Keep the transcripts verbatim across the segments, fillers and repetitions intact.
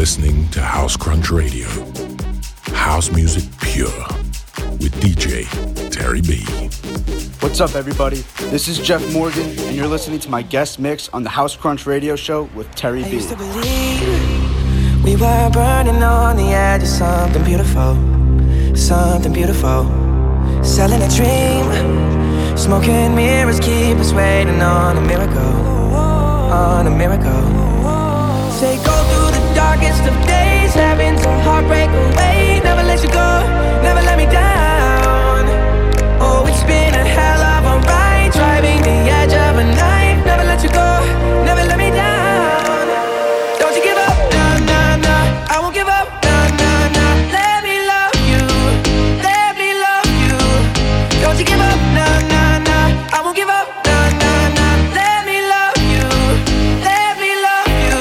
listening to House Crunch Radio. House music pure with D J Terry B. What's up, everybody? This is Jeff Morgan, and you're listening to my guest mix on the House Crunch Radio Show with Terry B. I used to believe we were burning on the edge of something beautiful, something beautiful. Selling a dream, smoking mirrors keep us waiting on a miracle, on a miracle. Say go through the darkest of days, having to heartbreak away. Never let you go, never let me down. Oh, it's been a hell of a ride, driving the edge of a knife. Never let you go, never let me down. Don't you give up, nah, nah, nah. I won't give up, nah, nah, nah. Let me love you, let me love you. Don't you give up, nah, nah, nah. I won't give up, nah, nah, nah. Let me love you, let me love you.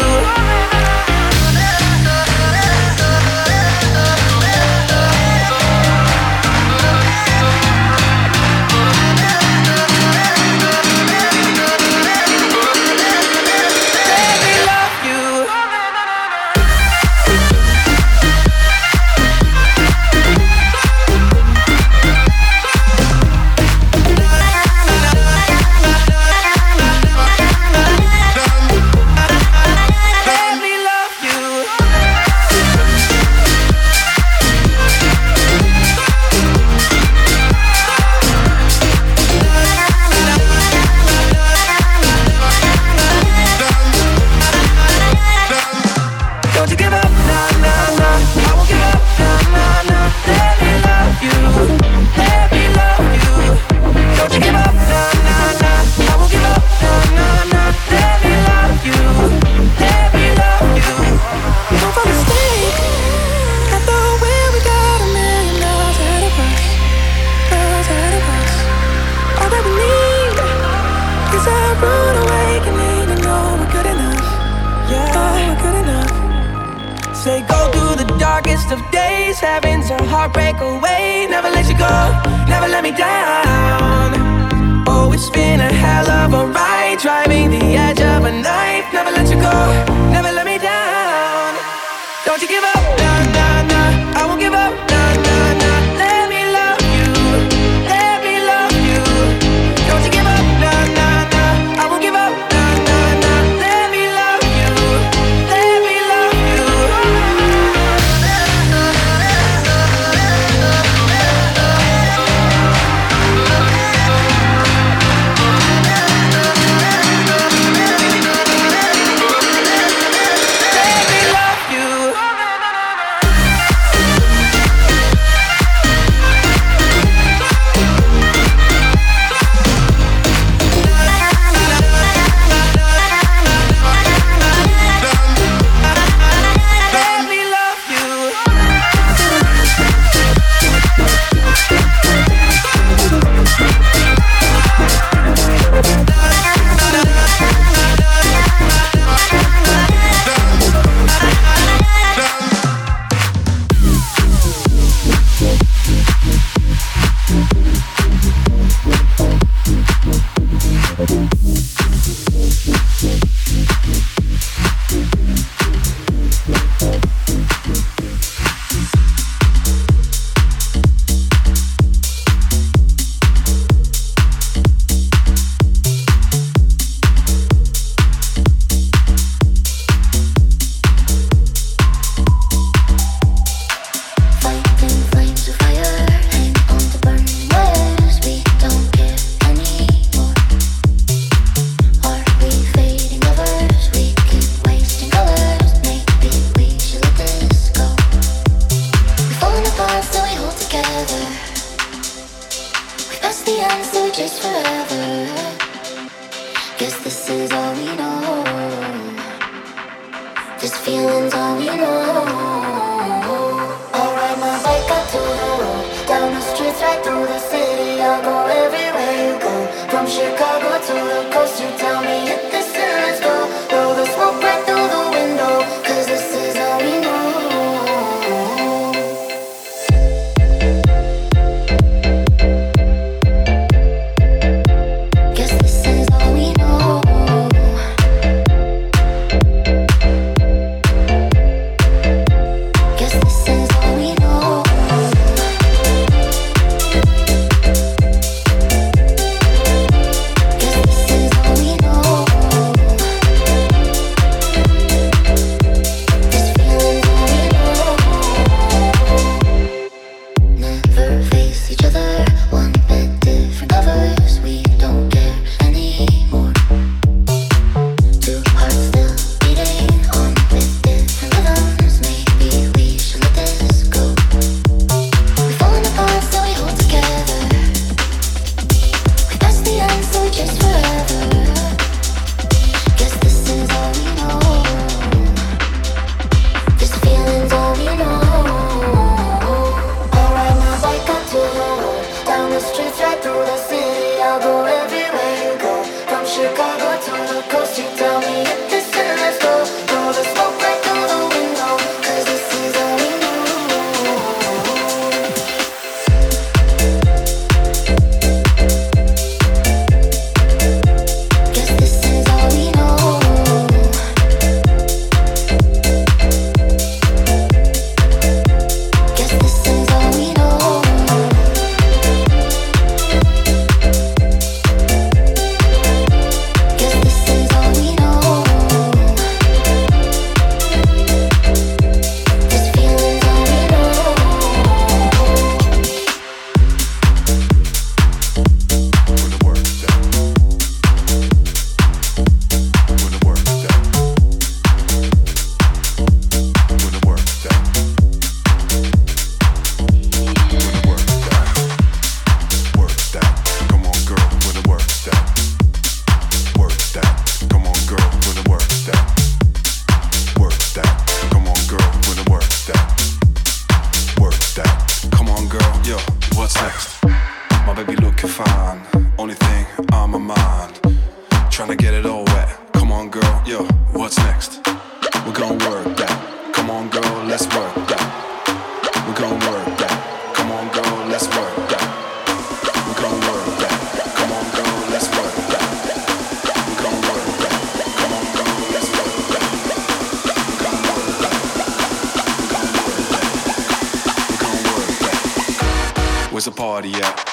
tryna get it all wet. Come on, girl, yo, what's next? We're gonna work that. Come on, girl, let's work that. We're gonna work that. Come on, girl, let's work that. We're gonna work that. Come on, girl, let's work that. We're gonna work that. Come on, girl, let's work that. We're gonna work that. We're gonna work that. We're gonna work that. Where's the party at?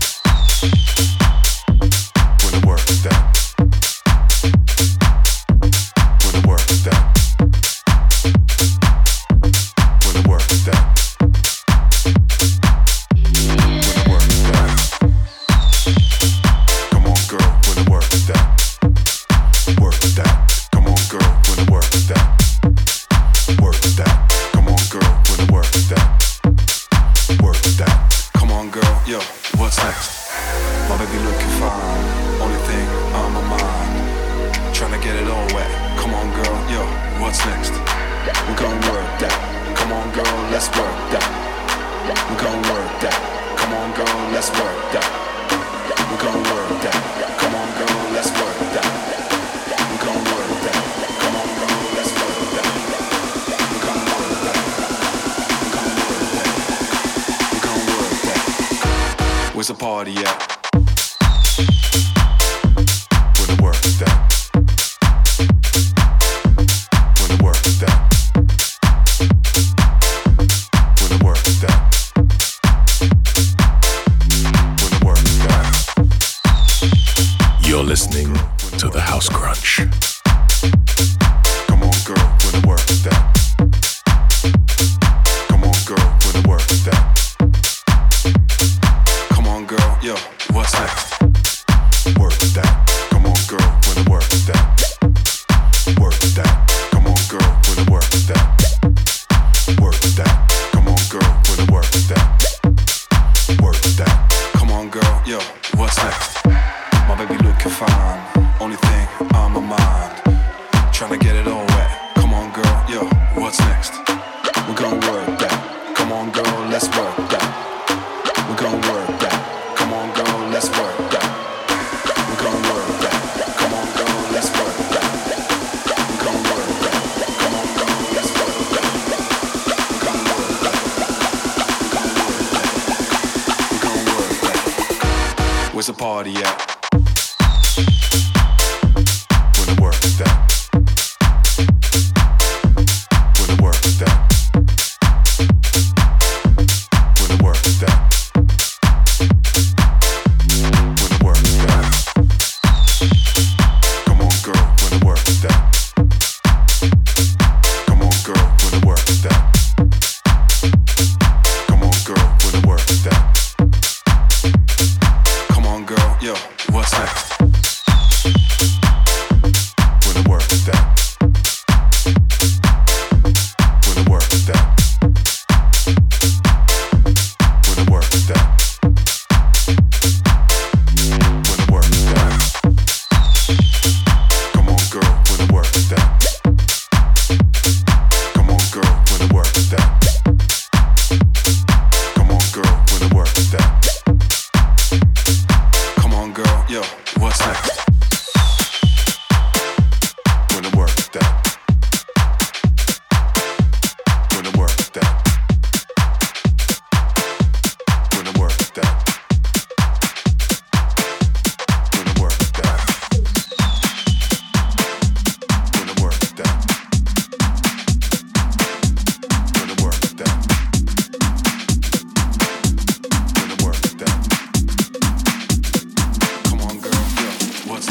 Where the work that? Where the work that? Where the work that? Where the work that? Come on, girl, where the work that? Work that. Come on, girl, where the work that? Work that. Come on, girl, where the work that? Work that. Come on, girl, yo, what's next? My baby looking fine, only thing on my mind. Tryna get it all wet. Come on, girl, yo, what's next? We're gonna work that. Come on, girl, let's work that. We're gonna work that. Come on, girl, let's work that. We're gonna work that. Come on, girl, let's work that. We're gonna work that. Come on, girl, let's work that. We're gonna work that. We're gonna work that. We're gonna work that. Where's the party at? Where the work that? Where the work that? Where the work that? Where the work that? You're listening to the House Crunch. Come on, girl, where the work that? Come on, girl, where the work that? Come on, girl, yo, what's next? Work that. Come on, girl, where the work that? Work that. Come on, girl, where the work that? Work that. Come on, girl, where the work that? Work that. Come on, girl, yo, what's next? My baby looking fine, only thing on my mind. Tryna get it all wet. Come on, girl, yo, what's next? We're gonna work that. Come on, girl, let's work that. We're gonna work that. Come on, girl, let's work that. We're gonna work that. Come on, girl, let's work that. We're gonna work that. Come on, girl, let's work that. We're gonna work that. We're gonna work that. We're gonna work that. Where's the party at? Where the work that? Where the work that? Where the work that? Where the work that? Come on, girl, where the work that? Come on, girl, where the work that? Come on, girl, where the work that? Come on, girl, yo, what's next? Where the work that? Where the work that? Where the work that? Where the work that? Come on, girl, where the work that? Come on, girl, where the work that? Come on, girl, where the work that? Come on, girl, yo, what's next? Where the work that? Where the work that? Where the work that? Where the work that? Where the work that? Where the work that? Where the work that? Come on, girl, yo, what's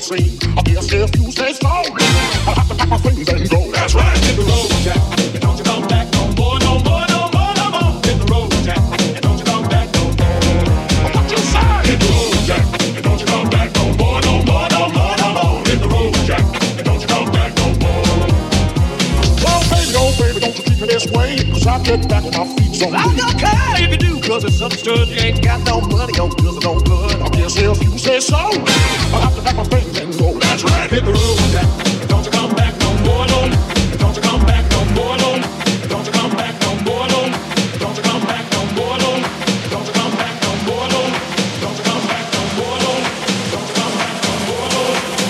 scene. I guess if you say so, I'll have to pack my things and go. That's right. Hit the road, Jack, and don't you come back no more, no more, no more, no more. Hit the road, Jack, and don't you come back no more. What you say? Hit the road, Jack, and don't you come back no more, no more, no more, no more. Hit the road, Jack, and don't you come back no more. Well, baby, oh baby, don't you keep it this way, 'cause I get back with my feet so. I don't care if you do, 'cause it's understood. You ain't got no money, oh, 'cause it's no good. I guess if you say so, I'll have to pack my things and go. That's right. Hit the road, Jack, and don't you come back no more, no. And don't you come back no more, no. And don't you come back no more, no. And don't you come back no more, no. And don't you come back no more, no. And don't you come back no more, no. And don't you come back no more, no.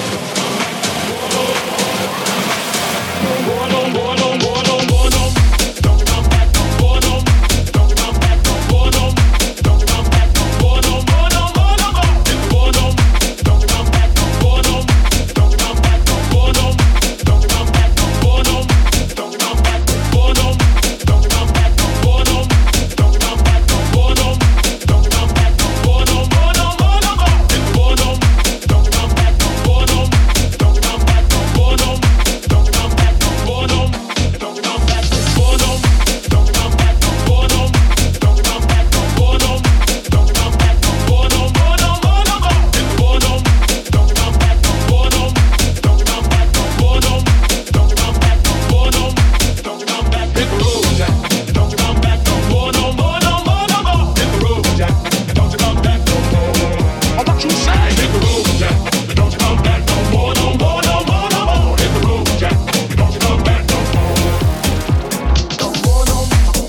More, no, more, no, more, no, more, no. Don't you come back no more, no. Don't you come back no more, no. Don't you come back no more, no, more, no, more, no, more. Hit the more, no. Don't you come back no more, no. Don't you come back no more, no. Don't you come back no more, no. Don't you come back no more, no. Don't you come back no more, no. Don't you come back no more, no. Don't you come back no more, no, more, no, more, no, more. Hit the more, no. Don't you come back no more, no. Don't you come back no more, no. Don't you come back no more, no. Don't you come back no more, no. Don't you come back no more, no. Don't you come back no more, no. Don't you come back no more, no, more, no, more, no, more. Hit the more, no. Don't you come back no more, no. Don't you come back no more, no. Don't you come back no more, no. Don't you come back. Hit the road, Jack. Don't you come back no more, no more, no more, no more. Hit the road, Jack. Don't you come back no more. Oh, what you say? Hit the road, Jack. Don't you come back no more, no more, no more, no more. Hit the road, Jack. Don't you come back no more. No more, no more.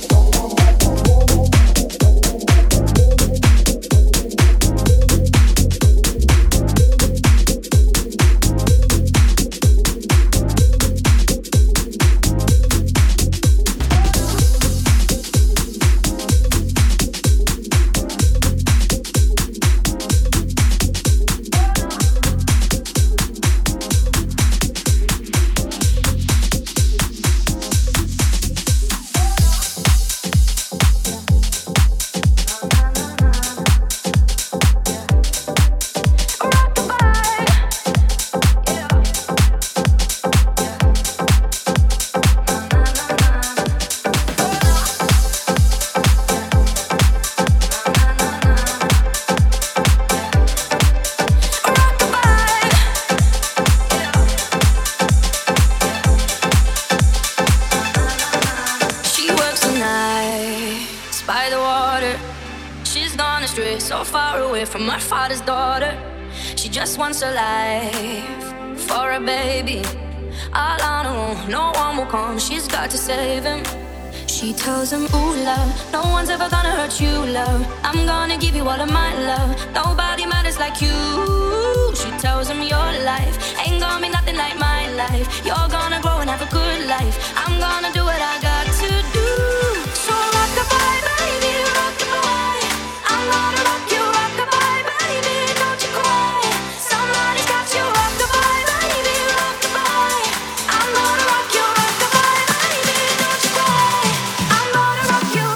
She works the nights by the water. She's gone astray, so far away from her father's daughter. She just wants a life for a baby. All on her own, no one will come. She's got to save him. She tells him, ooh, love, no one's ever gonna hurt you, love. I'm gonna give you all of my love. Nobody matters like you. She tells him your life ain't gonna be nothing like my life. You're gonna grow and have a good life. I'm gonna do what I got to do. So rock-a-bye, baby, rock-a-bye. I'm gonna rock you, rock-a-bye, baby, don't you cry. Somebody's got you, rock-a-bye, baby, rock-a-bye. I'm gonna rock you, rock-a-bye, baby, don't you cry. I'm gonna rock you.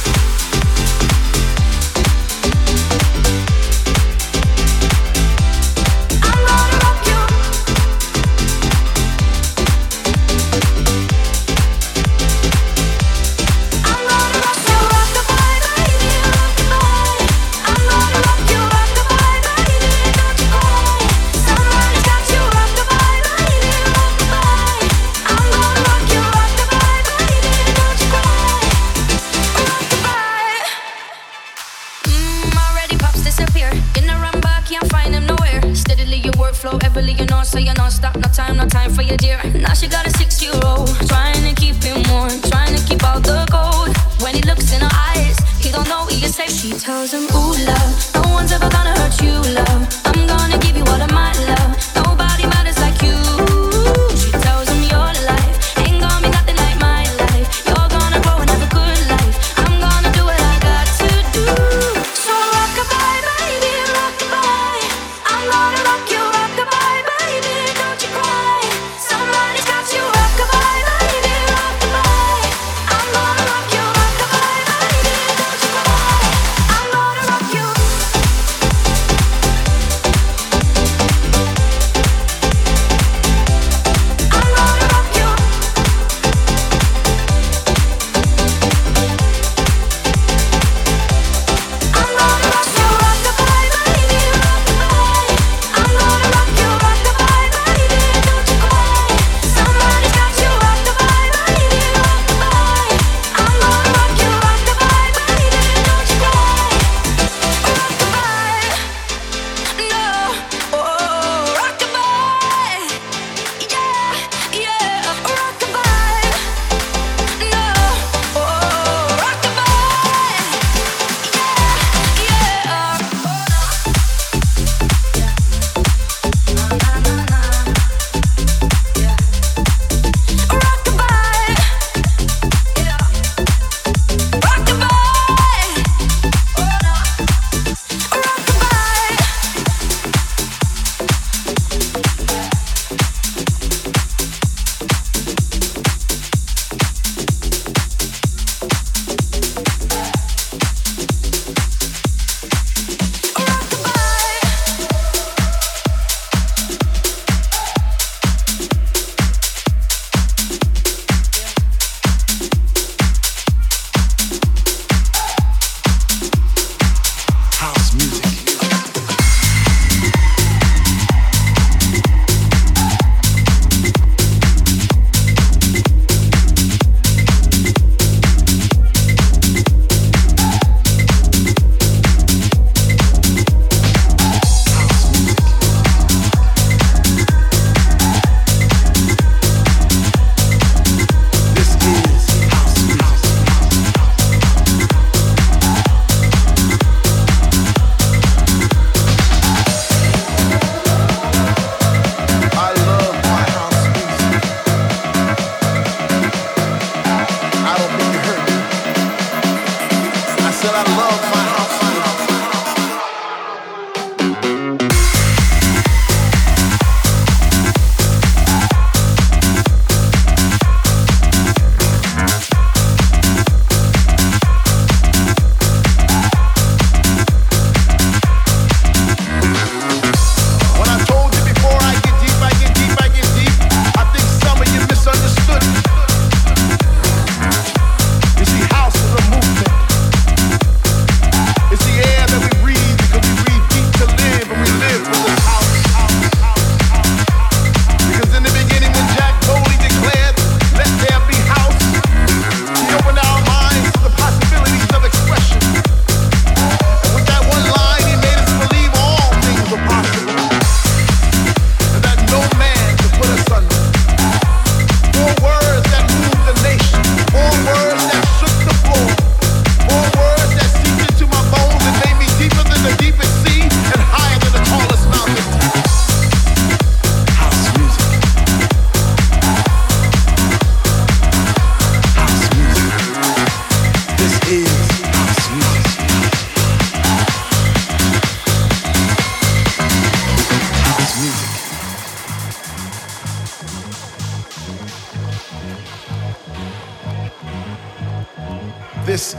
I'm gonna rock you. Flow everly, you know, so you non-stop, no time, no time for your dear. Now she got a six-year-old, trying to keep him warm, trying to keep out the cold. When he looks in her eyes, he don't know what you say. She tells him, ooh, love, no one's ever gonna hurt you, love. I'm gonna give you all of my love. Nobody matters like you. She tells him your life ain't gonna be nothing like my life. You're gonna grow and have a good life. I'm gonna do what I got to do. So rock-a-bye, baby, rock-a-bye. I'm gonna rock you, rock-a-bye, baby, don't you cry. Somebody's got you, rock-a-bye, baby, rock-a-bye. I'm gonna rock you, rock-a-bye, baby, don't you cry. I'm gonna rock you.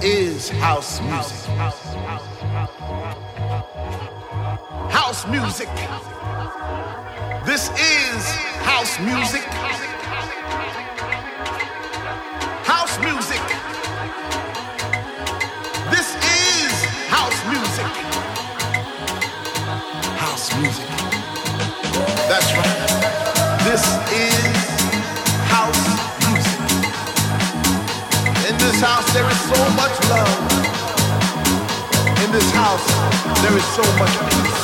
is house music. House music. This is house music. House music. This is house music. House music. That's right. This is house music. In this house there is so much love. In this house there is so much peace.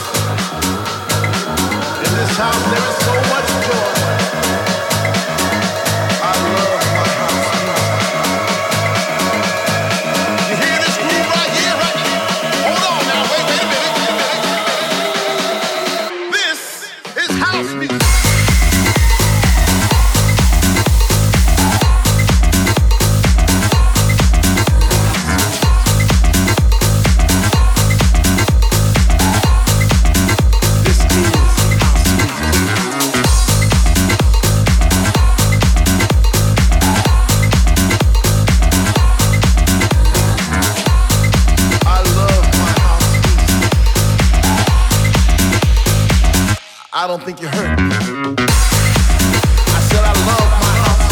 In this house there is so much joy. I love my house music. You hear this groove right here, right? Hold on now, wait, wait a minute, wait a minute. This is house music. I don't think you heard me. I said I love my house.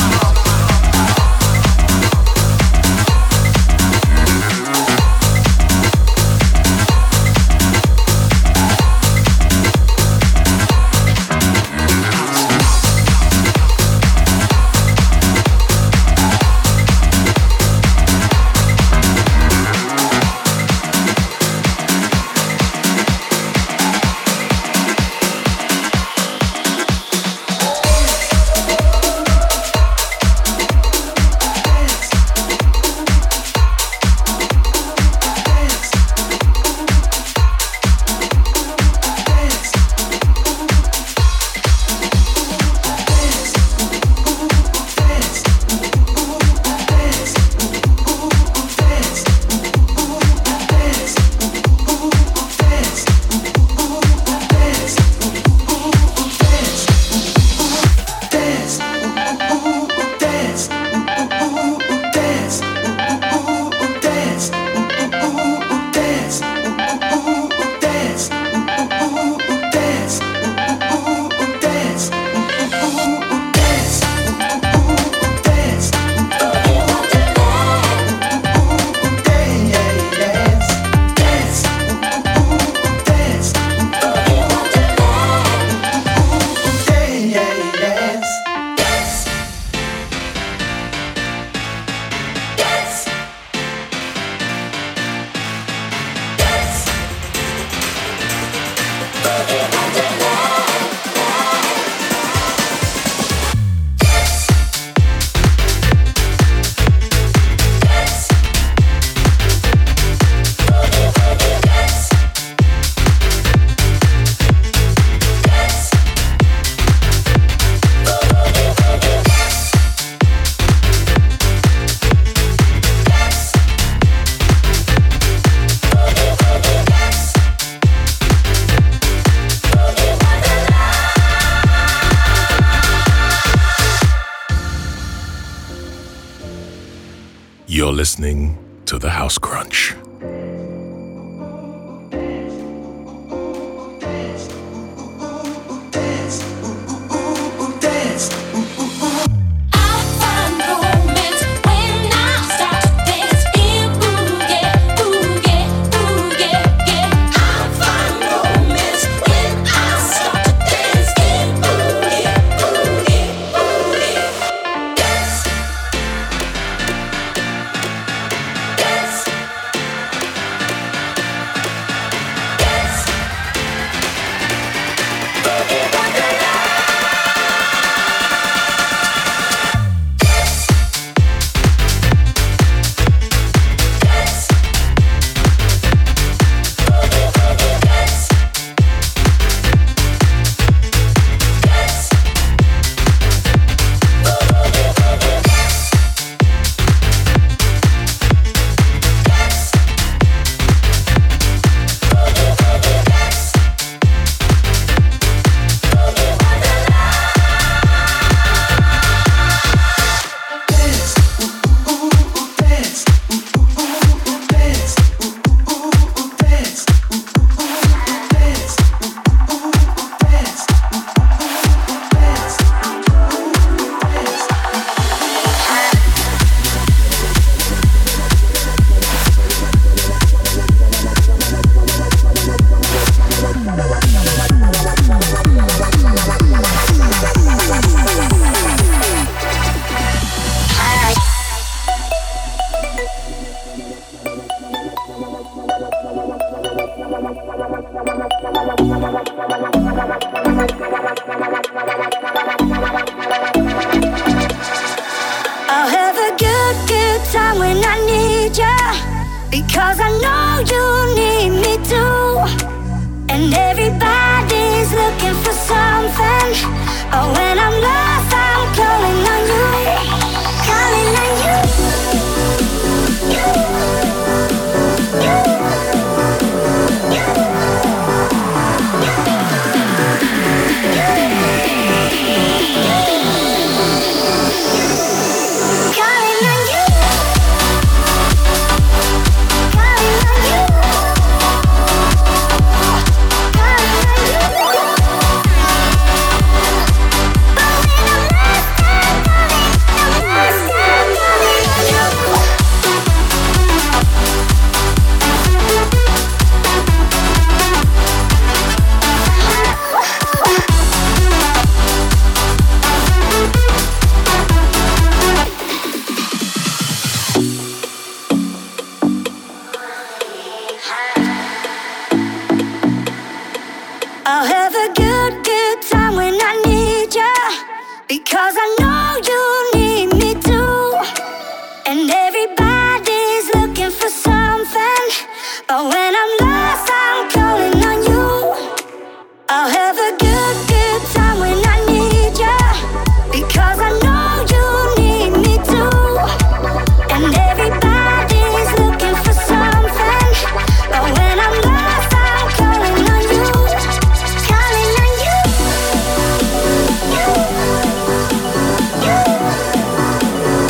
You're listening to The House Crunch. I'll have a good, good time when I need ya, because I know you need me too. And everybody's looking for something. Oh, when I'm lost, I'm calling on you, calling on you. I'll have a good, good time when I need ya, because I know you need me too. And everybody's looking for something, but when I'm lost, I'm calling on you. I'll have a good, good time when I need ya, because I know you need me too. And everybody's looking for something, but when I'm lost, I'm calling on you.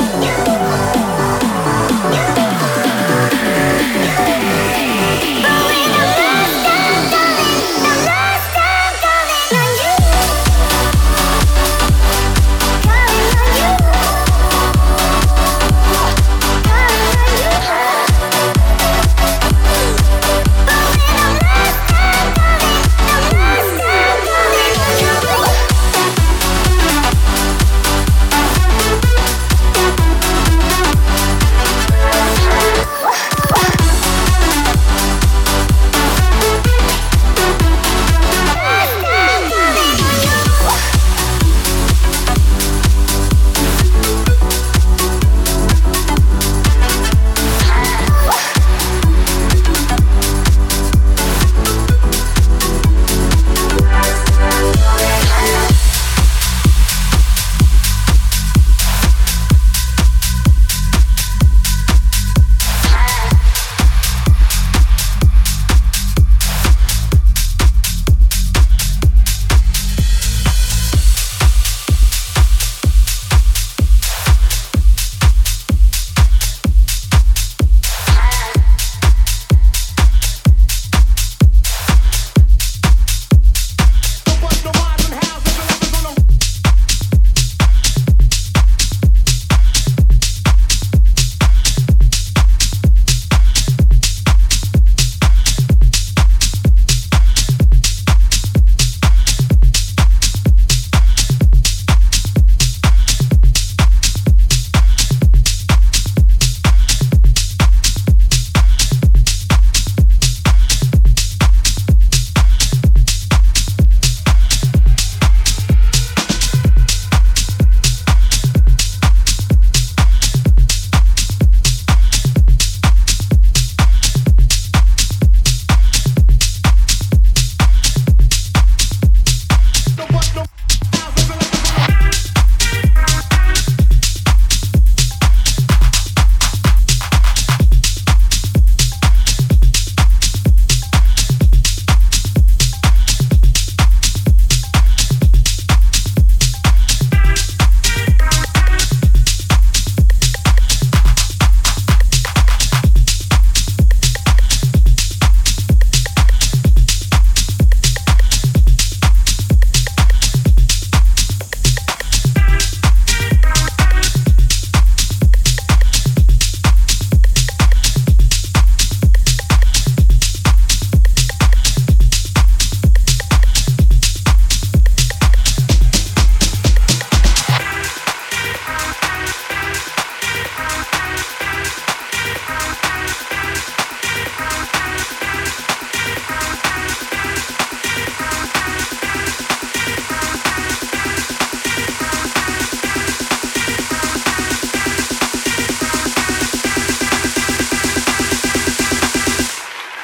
But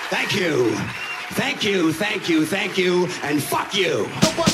Thank you. Thank you, thank you, thank you, and fuck you.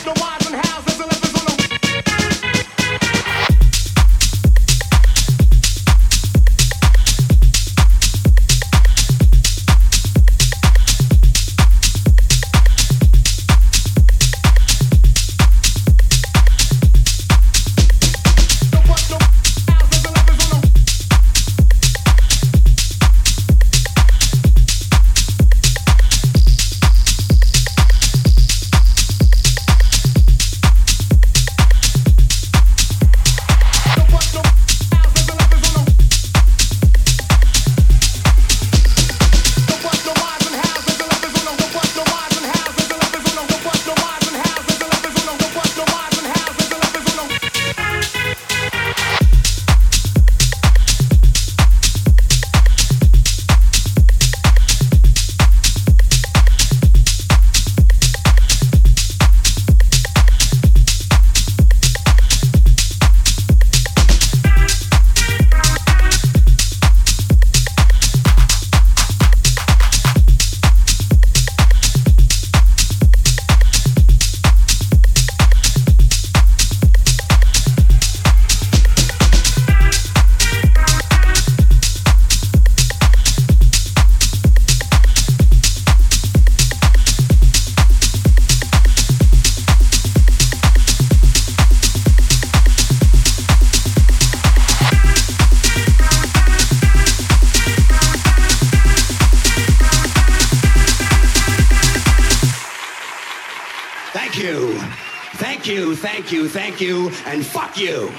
Thank you, thank you, thank you, and fuck you.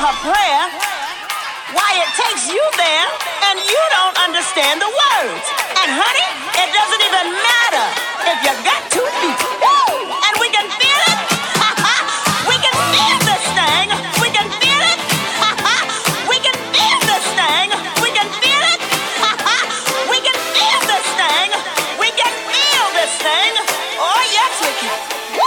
her prayer, why it takes you there and you don't understand the words. And honey, it doesn't even matter if you got two feet. Woo! And we can feel it. We can feel this thing. We can feel it. We can feel this thing. We can feel it. We can feel this thing. We can feel this thing. Oh yes, we can.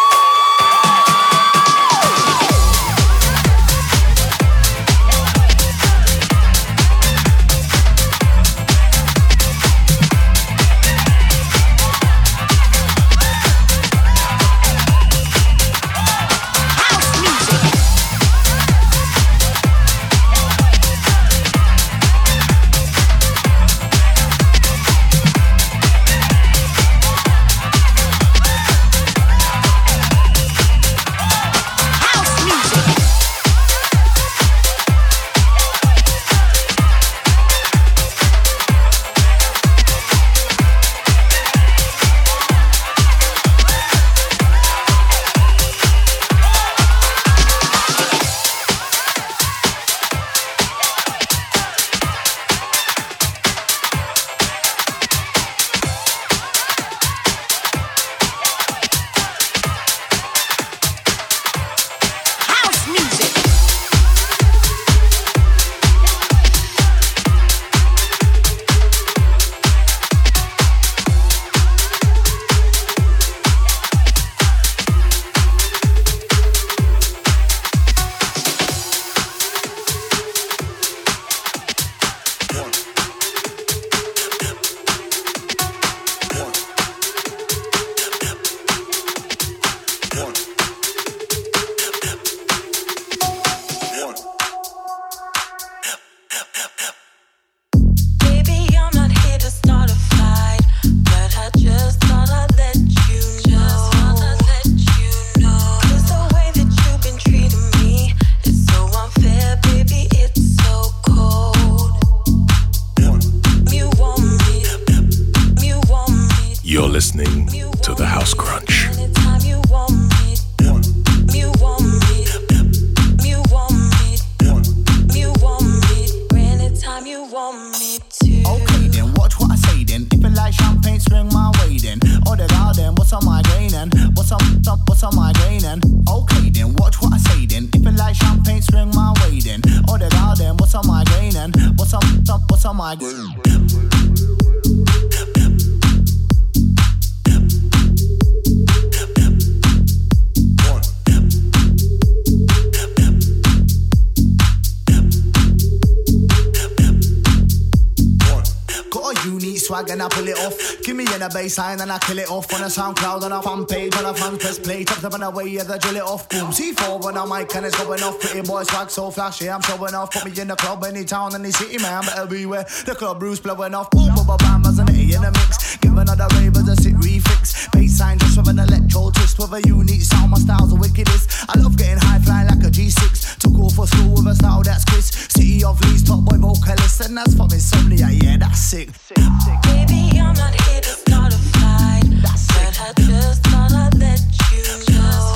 And I pull it off. Give me in a baseline and I kill it off on a SoundCloud on a fan page on a fan press play. Top up on the way, yeah, they drill it off. Boom, C four on a mic and it's going off. Pretty boy swag so flashy, I'm showing off. Put me in the club, any town, any city, man, better beware. The club Bruce blowing off. Boom, boom, bam, as an A in the mix. Give another ravers a sit refix. Baseline just with an electro twist with a unique sound. My style's the wickedest. I love getting high flying like a G six. Took off for school with a style that's Chris. City of Leeds, top boy vocalist, and that's from Insomnia. Yeah, that's sick. sick, sick. Baby, I'm not here to start a fight, but I just thought I'd let you know.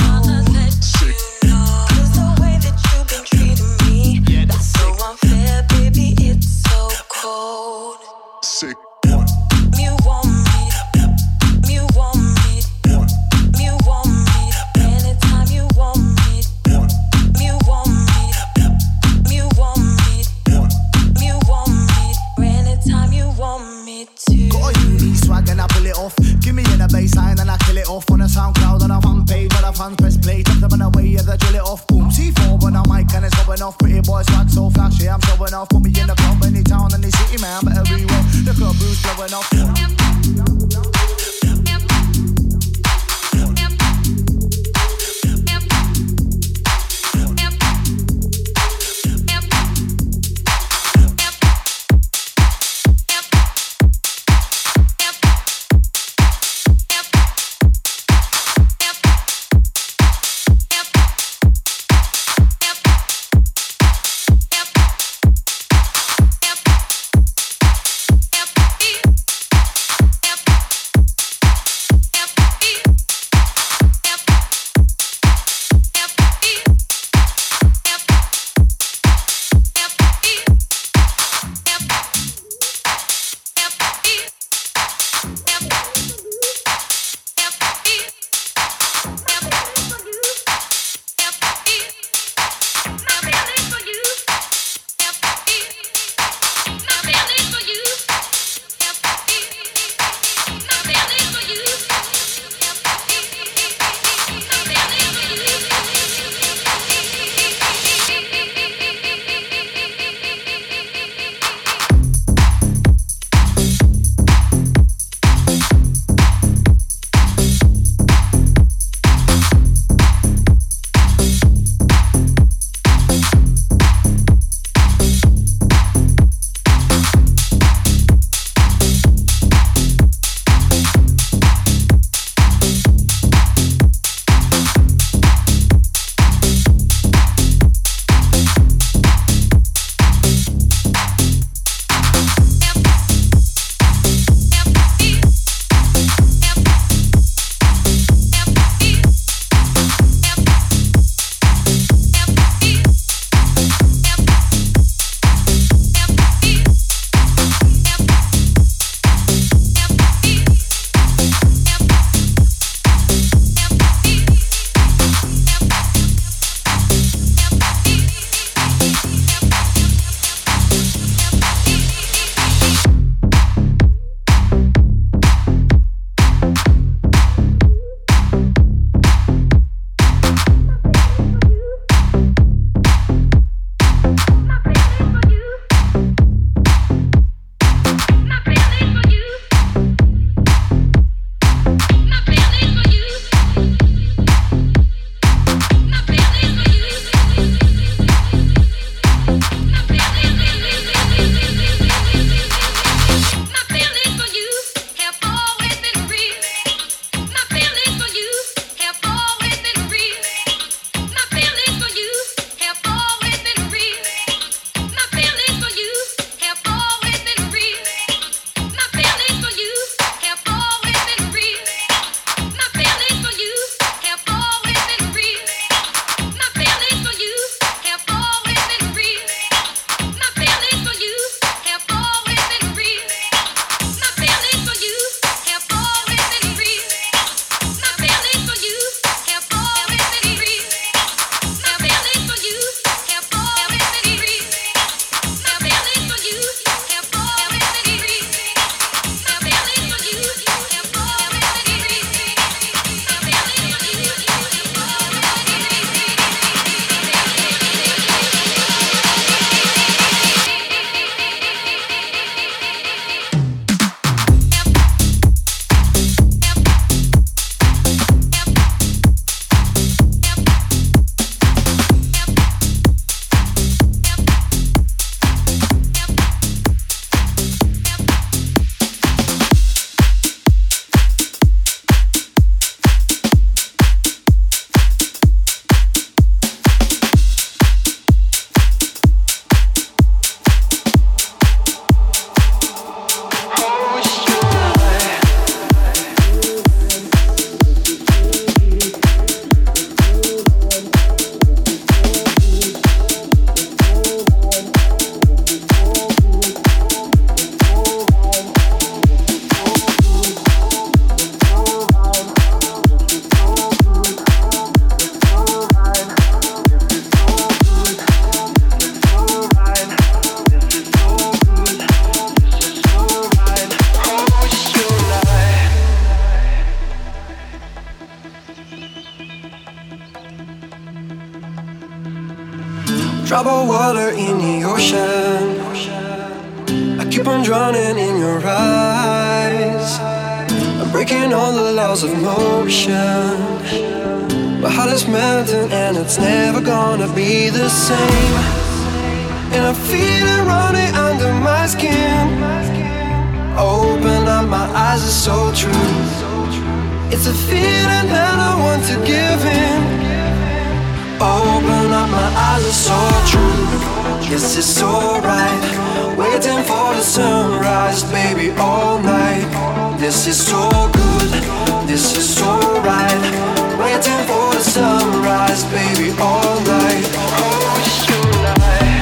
Cause the way that you've been treating me, yeah, that's so unfair, baby, it's so cold. Sick. You want me, you want me, you want me, anytime you want me, you want me, you want me, you want me, anytime you want me to. Got a unique swag and I pull it off. Give me in a baseline and I kill it off on a SoundCloud on a fan page on a fan press play. Top them on the way, yeah, they drill it off. Boom, C four on a mic and it's going off. Pretty boy swag so flashy, I'm showing off. Put me in the club, any town, any city, man, better beware. The club Bruce blowing off. drop of water in the ocean. I keep on drowning in your eyes. I'm breaking all the laws of motion. My heart is melting and it's never gonna be the same. And I feel it running under my skin. Open up, my eyes are so true. It's a feeling that I want to give in. Open up, my eyes are so true. Yes, it's alright. Waiting for the sunrise, baby, all night. This is so good, this is so right. Waiting for the sunrise, baby, all night. Oh, tonight.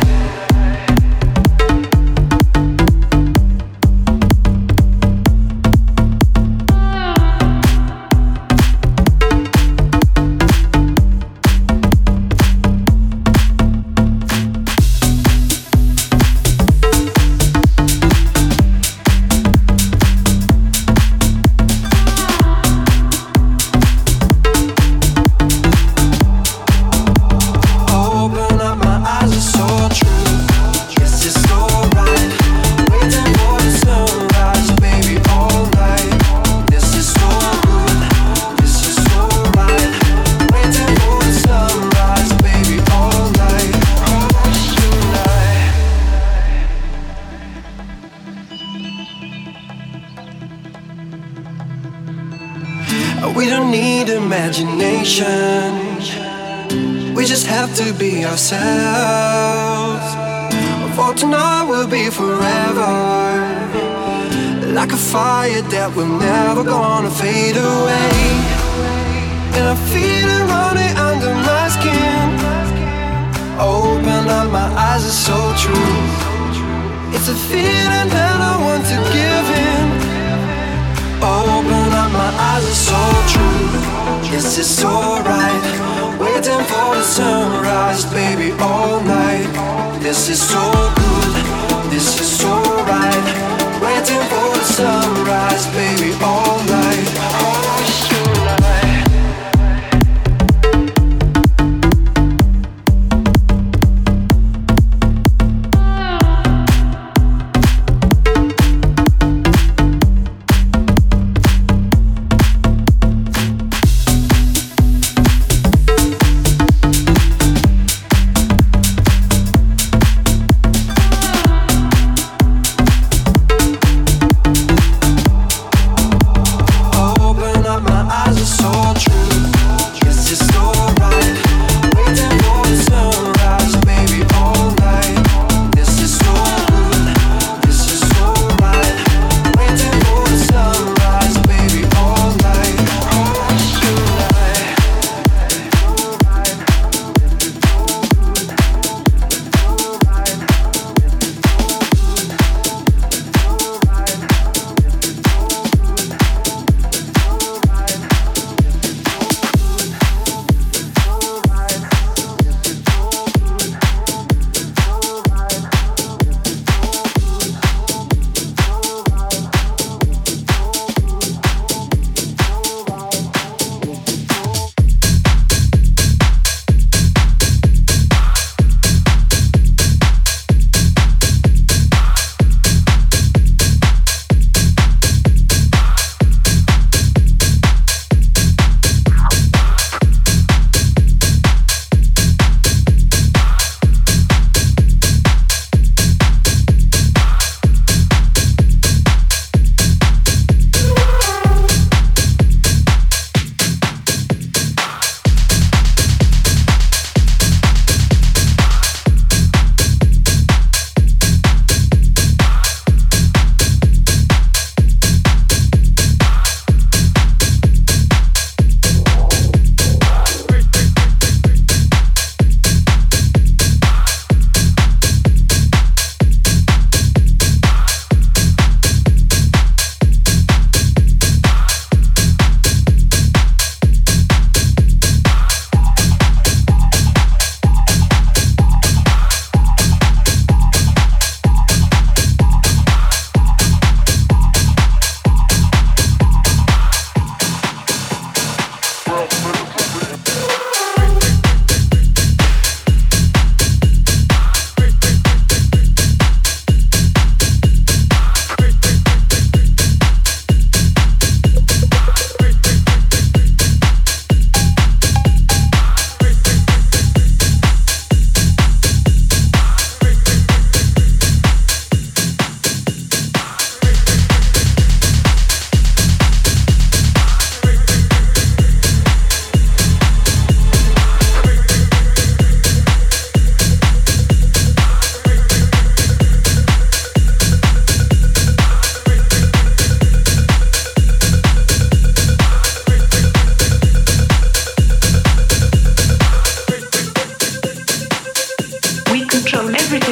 We don't need imagination. We just have to be ourselves. For tonight will be forever. Like a fire that we're never gonna fade away. And I feel it running under my skin. Open up, my eyes are so true. It's a feeling that I want to give in. Open up, my eyes are so true. Yes, it's alright. Waiting for the sunrise, baby, all night. This is so good, this is so right. Waiting for the sunrise, baby, all night. Oh, tonight.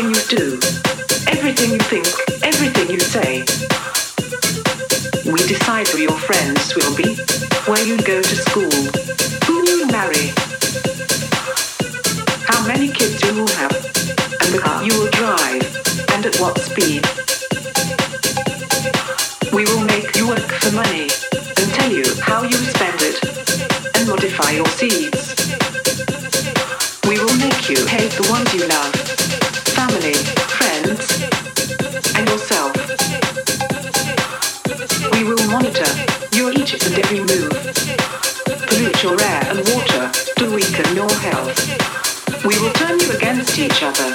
everything you do, everything you think, everything you say. We decide who your friends will be, where you go to school, who you marry, how many kids you will have, and the car you will drive, and at what speed. We will make you work for money, and tell you how you spend it, and modify your seeds. We will make you hate the ones you love, family, friends, and yourself. We will monitor your each and every move, pollute your air and water to weaken your health. We will turn you against each other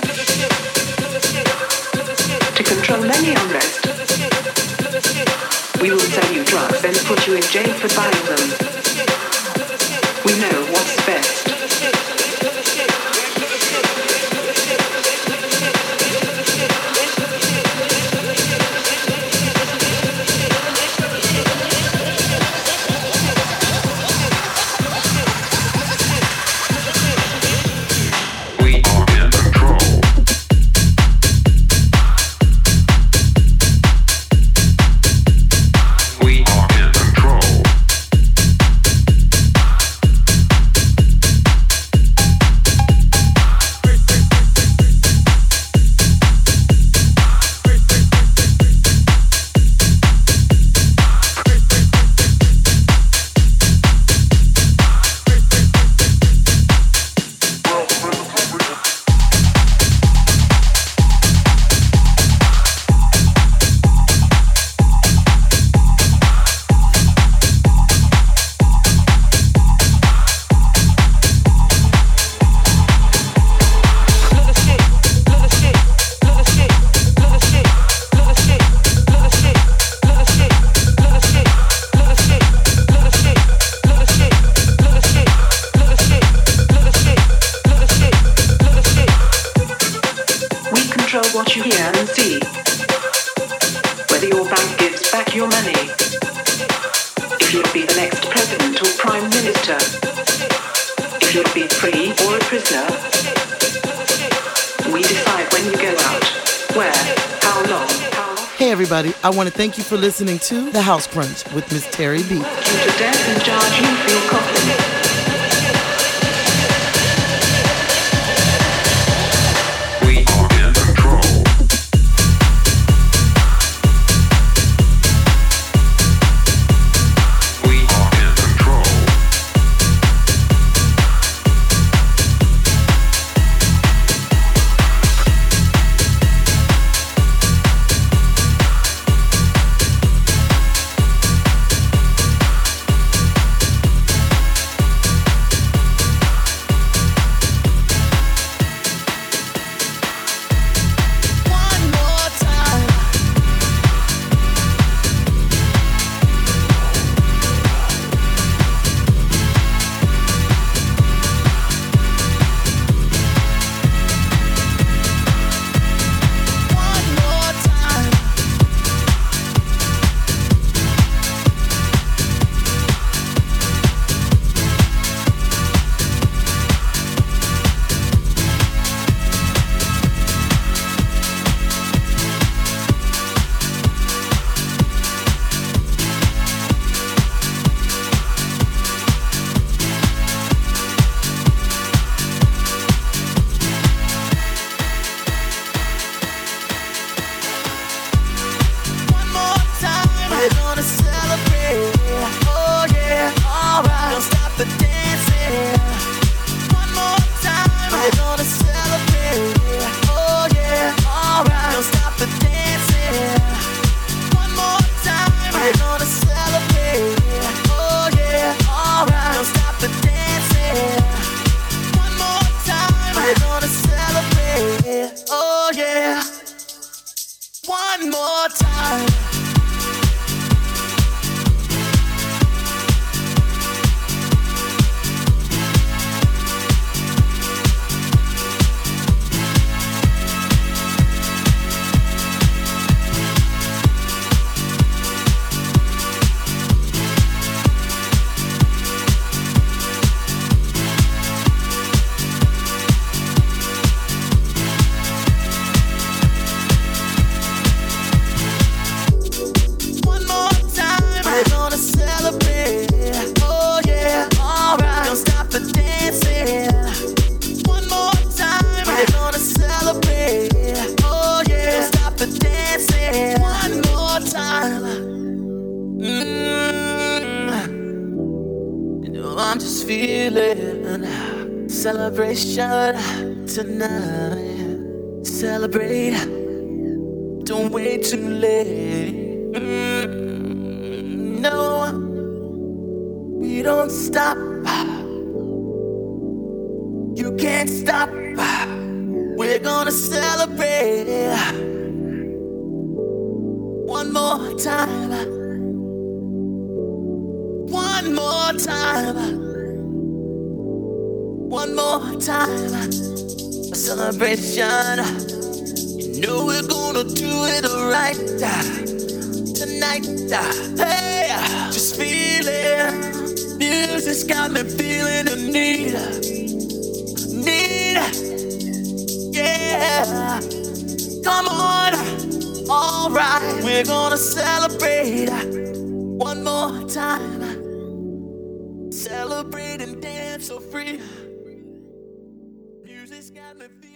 to control any unrest. We will sell you drugs and put you in jail for buying them. We know what's best. What you hear and see, whether your bank gives back your money, if you'll be the next president or prime minister, if you'll be free or a prisoner. We decide when you go out, where, how long, how long. Hey everybody, I want to thank you for listening to The House Crunch with Miss Terry B. You to death and charge you for your coffin. feeling. Celebration tonight. Celebrate. Don't wait too late. Mm, no, we don't stop. You can't stop. We're gonna celebrate one more time. One more time. One more time. A celebration. You know we're gonna do it right tonight. Hey, just feel it. Music's got me feeling the need. Need. Yeah. Come on. All right. We're gonna celebrate one more time. Celebrate and dance so free. Music's got me feeling.